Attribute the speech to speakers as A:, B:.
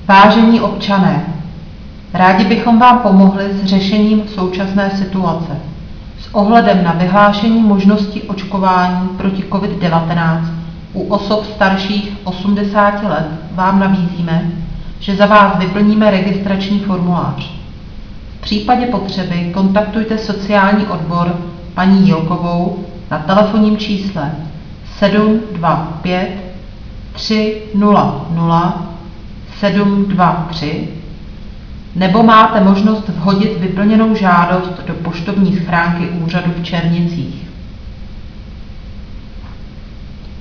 A: Vážení občané, rádi bychom vám pomohli s řešením současné situace. S ohledem na vyhlášení možnosti očkování proti COVID-19 u osob starších 80 let vám nabízíme, že za vás vyplníme registrační formulář. V případě potřeby kontaktujte sociální odbor paní Jilkovou na telefonním čísle 725 300 723 nebo máte možnost vhodit vyplněnou žádost do poštovní schránky úřadu v Černicích.